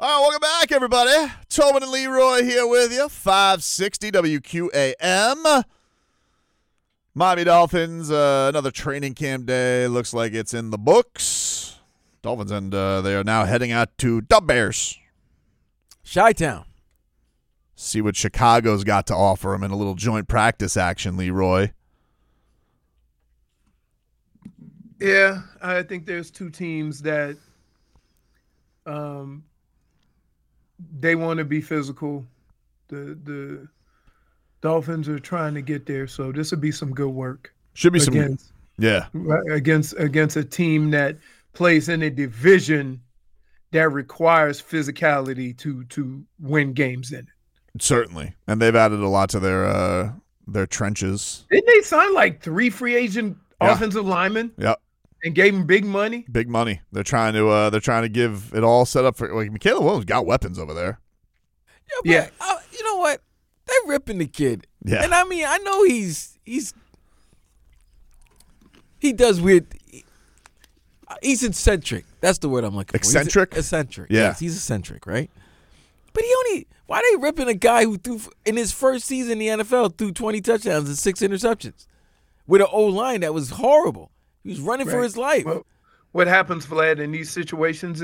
All right, welcome back, everybody. Tobin and Leroy here with you. 560 WQAM. Miami Dolphins, another training camp day. Looks like it's in the books. Dolphins, and they are now heading out to the Bears. Chi-Town. See what Chicago's got to offer them in a little joint practice action, Leroy. Yeah, I think there's two teams that they want to be physical. The Dolphins are trying to get there, so this will be some good work. Should be some, yeah, against a team that plays in a division that requires physicality to win games in it. Certainly, and they've added a lot to their trenches. Didn't they sign like 3 free agent offensive linemen? Yep. And gave them big money. Big money. They're trying to give it all set up for. Like, Caleb Williams got weapons over there. Yeah, you know what? They're ripping the kid. Yeah. And I mean, I know he does weird. He's eccentric. That's the word I'm looking for. Eccentric? Eccentric. Yeah. Yes, he's eccentric, right? But why are they ripping a guy who threw in his first season in the NFL threw 20 touchdowns and 6 interceptions with an O-line that was horrible? He was running for his life. Well, what happens, Vlad, in these situations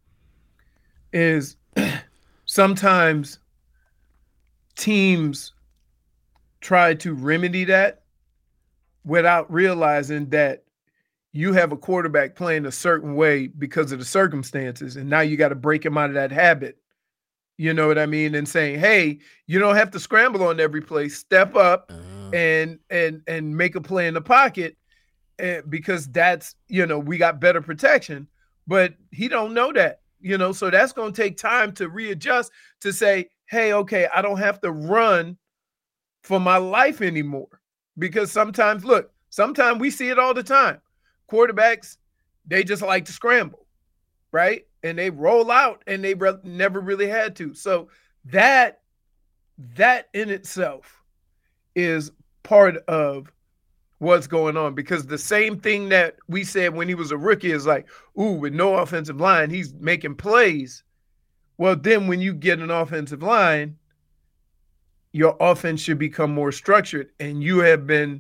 is sometimes teams try to remedy that without realizing that you have a quarterback playing a certain way because of the circumstances, and now you got to break him out of that habit. You know what I mean? And saying, hey, you don't have to scramble on every play. Step up and make a play in the pocket. Because that's, we got better protection, but he don't know that, so that's going to take time to readjust to say, hey, okay, I don't have to run for my life anymore. Because sometimes we see it all the time. Quarterbacks, they just like to scramble, right? And they roll out and they never really had to. So that in itself is part of what's going on, because the same thing that we said when he was a rookie is like, ooh, with no offensive line, he's making plays. Well, then when you get an offensive line, your offense should become more structured, and you have been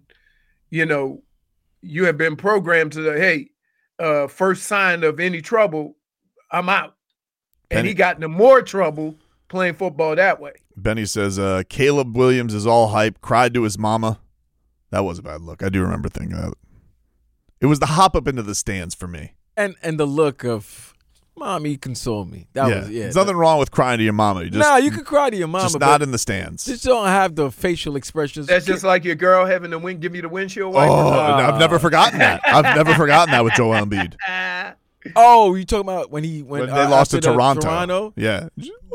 programmed to the, hey, first sign of any trouble, I'm out. And he got into more trouble playing football that way. Benny says, Caleb Williams is all hype, cried to his mama. That was a bad look. I do remember thinking that. It was the hop up into the stands for me. And the look of, Mommy, console me. There's nothing wrong with crying to your mama. You can cry to your mama. Just not in the stands. Just don't have the facial expressions. That's just like your girl having to give you the windshield wiper. I've never forgotten that. I've never forgotten that with Joel Embiid. Oh, you talking about when they lost to Toronto? Yeah.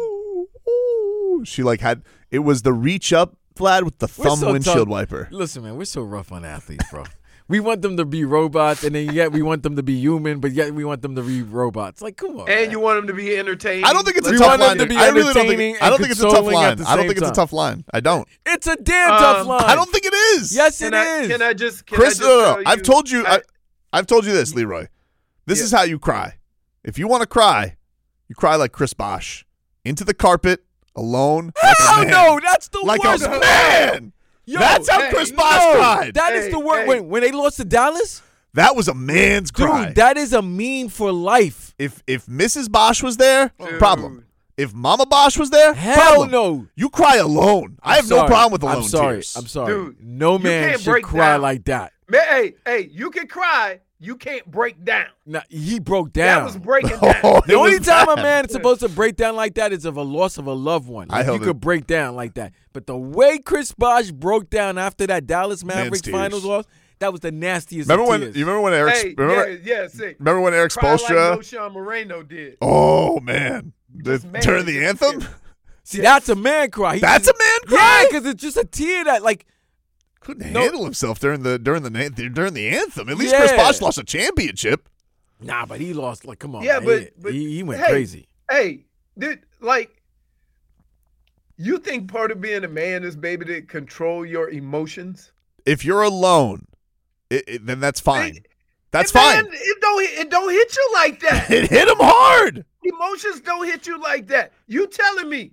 She it was the reach up, Vlad, with the thumb windshield wiper. Listen, man, we're so rough on athletes, bro. We want them to be robots, and then yet we want them to be human, but yet we want them to be robots. Like, come on. And man. You want them to be entertaining. I don't think it's a tough line. I really don't think. I don't think it's a tough line. I don't think it's a tough line. I don't. It's a damn tough line. I don't think it is. Yes, it is. Can I just? Chris, no. I've told you. I've told you this, Leroy. This is how you cry. If you want to cry, you cry like Chris Bosh, into the carpet, alone. Hell no, that's the like worst. Like a man. Yo, that's how Chris Bosh cried. That is the worst. When they lost to Dallas? That was a man's cry. Dude, that is a meme for life. If Mrs. Bosh was there, problem. If Mama Bosh was there, hell problem. No. You cry alone. I have no problem with alone tears. I'm sorry. Dude, no man should cry like that. Man, hey, you can cry. You can't break down. Nah, he broke down. That was breaking down. The only time a man is supposed to break down like that is of a loss of a loved one. Like, you could break down like that. But the way Chris Bosh broke down after that Dallas Mavericks finals loss, that was the nastiest. Remember of tears. You remember when Eric? Hey, remember when Eric Spoelstra? Like Sean Moreno did. Oh man, during the anthem. See, that's a man cry. That's a man cry. Yeah, because it's just a tear that like. Couldn't handle himself during the anthem. At least Chris Bosh lost a championship. Nah, but he lost. Like, come on. Yeah, man. but he went crazy. Hey, dude, you think part of being a man is, baby, to control your emotions? If you're alone, then that's fine. That's fine. Man, it don't hit you like that. It hit him hard. Emotions don't hit you like that. You telling me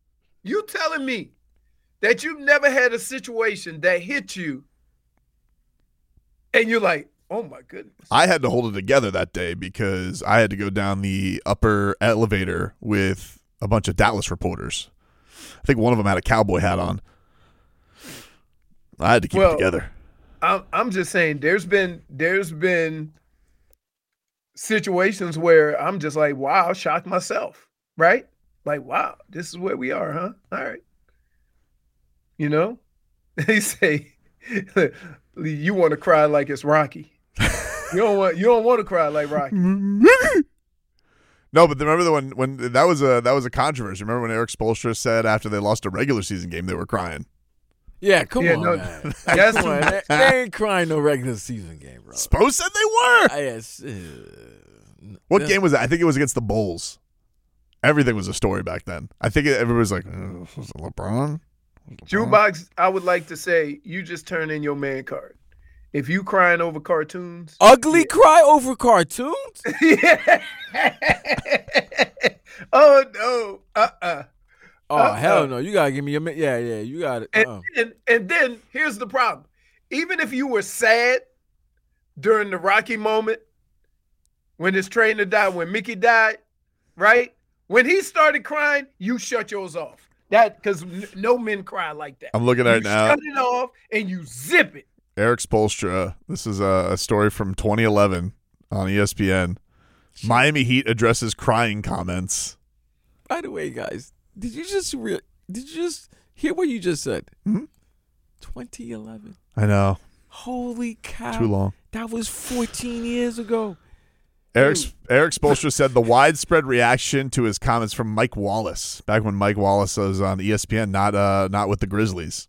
that you've never had a situation that hit you and you're like, oh my goodness. I had to hold it together that day because I had to go down the upper elevator with a bunch of Dallas reporters. I think one of them had a cowboy hat on. I had to keep it together. I'm just saying there's been situations where I'm just like, wow, shocked myself, right? Like, wow, this is where we are, huh? All right. You know, they say you want to cry like it's Rocky. You don't want to cry like Rocky. No, but remember when that was a controversy. Remember when Eric Spoelstra said after they lost a regular season game they were crying? Yeah, come on, man. Come on. They ain't crying no regular season game, bro. Spo said they were. Yes. What game was that? I think it was against the Bulls. Everything was a story back then. I think everybody was like, was it LeBron? Jukebox, I would like to say you just turn in your man card. If you crying over cartoons. Ugly cry over cartoons? Yeah. Oh, no. Oh, hell no. You got to give me yeah, you got it. And then here's the problem. Even if you were sad during the Rocky moment, when his trainer died, when Mickey died, right? When he started crying, you shut yours off. That because no men cry like that. I'm looking at it now. Shut it off and you zip it. Eric Spoelstra. This is a story from 2011 on ESPN. Miami Heat addresses crying comments. By the way, guys, did you just hear what you just said? Mm-hmm. 2011. I know. Holy cow! Too long. That was 14 years ago. Eric Spoelstra said the widespread reaction to his comments from Mike Wallace back when Mike Wallace was on ESPN, not with the Grizzlies.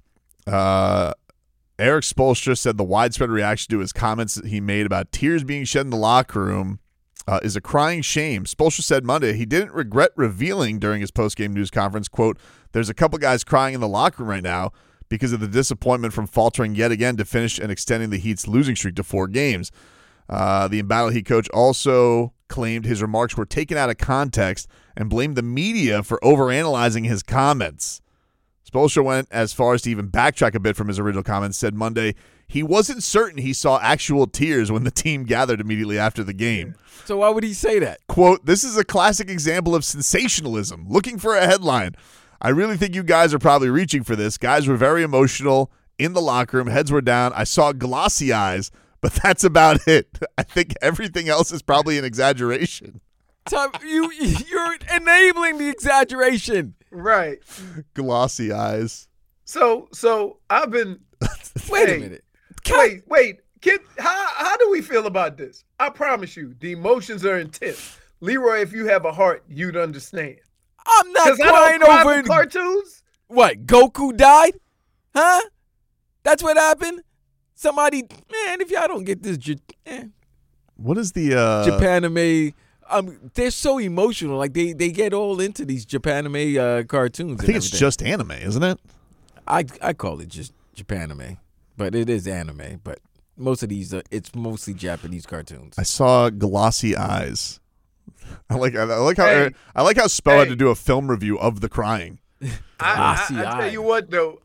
Eric Spoelstra said the widespread reaction to his comments that he made about tears being shed in the locker room is a crying shame. Spoelstra said Monday he didn't regret revealing during his postgame news conference, quote, "There's a couple guys crying in the locker room right now because of the disappointment from faltering yet again to finish and extending the Heat's losing streak to 4 games." The embattled Heat coach also claimed his remarks were taken out of context and blamed the media for overanalyzing his comments. Spoelstra went as far as to even backtrack a bit from his original comments, said Monday he wasn't certain he saw actual tears when the team gathered immediately after the game. So why would he say that? Quote, "This is a classic example of sensationalism, looking for a headline. I really think you guys are probably reaching for this. Guys were very emotional in the locker room. Heads were down. I saw glossy eyes, but that's about it. I think everything else is probably an exaggeration." Tom, you're enabling the exaggeration. Right. Glossy eyes. So I've been. Wait a minute. Wait. Kid, how do we feel about this? I promise you, the emotions are intense. Leroy, if you have a heart, you'd understand. I'm not crying over cartoons. What? Goku died? Huh? That's what happened? Somebody, man, if y'all don't get this, What is the Japanime? They're so emotional. Like they get all into these Japanime cartoons. I think it's just anime, isn't it? I call it just Japanime, but it is anime. But most of these, it's mostly Japanese cartoons. I saw glossy eyes. I like how Spo had to do a film review of the crying. I tell you what, though.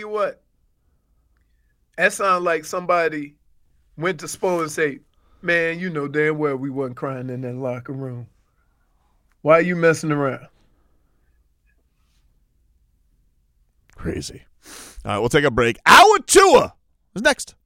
That sounds like somebody went to Spo and say, "Man, you know damn well we wasn't crying in that locker room. Why are you messing around?" Crazy. All right, we'll take a break. Hour 2 is next.